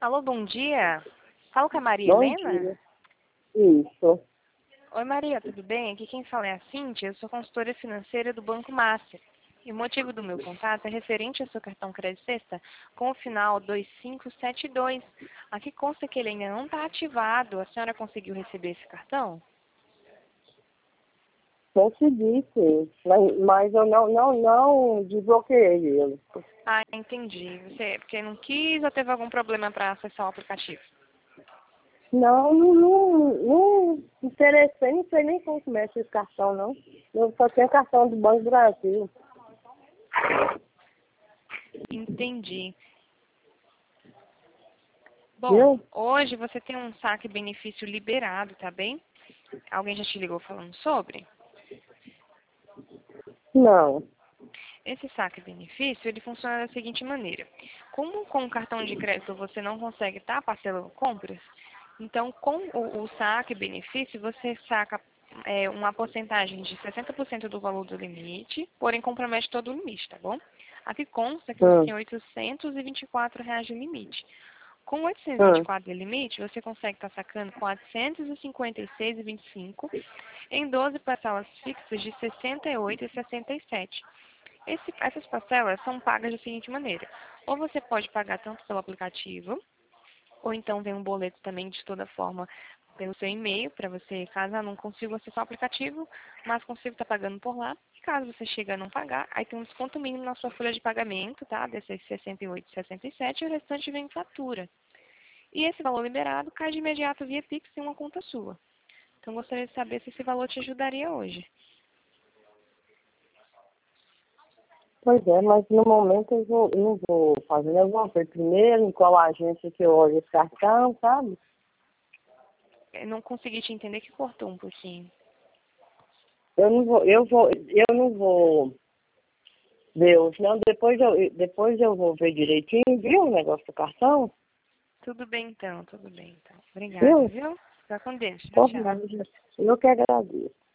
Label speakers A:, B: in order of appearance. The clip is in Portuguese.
A: Alô, bom dia. Falo com a Maria
B: Bom
A: Helena?
B: dia. Isso.
A: Oi, Maria, tudo bem? Aqui quem fala é a Cíntia, eu sou consultora financeira do Banco Master. E o motivo do meu contato é referente ao seu cartão Crédito Sexta com o final 2572. Aqui consta que ele ainda não está ativado. A senhora conseguiu receber esse cartão?
B: Consegui, sim. Mas eu não desbloqueei ele.
A: Ah, entendi. Você porque não quis ou teve algum problema para acessar o aplicativo?
B: Não interessei, não sei nem como mexe esse cartão, não. Eu só tenho cartão do Banco do Brasil.
A: Entendi. Bom,
B: Viu?
A: hoje você tem um saque benefício liberado, tá bem? Alguém já te ligou falando sobre?
B: Não.
A: Esse saque benefício, ele funciona da seguinte maneira. Como com o cartão de crédito você não consegue estar parcelando compras, então com o saque benefício você saca uma porcentagem de 60% do valor do limite, porém compromete todo o limite, tá bom? Aqui consta que você tem R$ 824 de limite. Com 824 de limite, você consegue estar sacando 456,25 em 12 parcelas fixas de 68 e 67. Essas parcelas são pagas da seguinte maneira. Ou você pode pagar tanto pelo aplicativo, ou então vem um boleto também de toda forma pelo seu e-mail, para você, caso não consiga acessar o aplicativo, mas consiga estar pagando por lá. E caso você chegue a não pagar, aí tem um desconto mínimo na sua folha de pagamento, tá? Desses 68 e 67, e o restante vem em fatura. E esse valor liberado cai de imediato via Pix em uma conta sua. Então, gostaria de saber se esse valor te ajudaria hoje.
B: Pois é, mas no momento eu não vou fazer. Eu vou ver primeiro em qual agência que eu olho esse cartão, sabe?
A: Eu não consegui te entender que cortou um pouquinho.
B: Eu não vou ver hoje, não. Depois eu vou ver direitinho, viu o negócio do cartão?
A: Tudo bem então, tudo bem então. Obrigada,
B: Viu?
A: viu? Fica com Deus. Tchau,
B: Por
A: tchau.
B: nada. Eu que agradeço.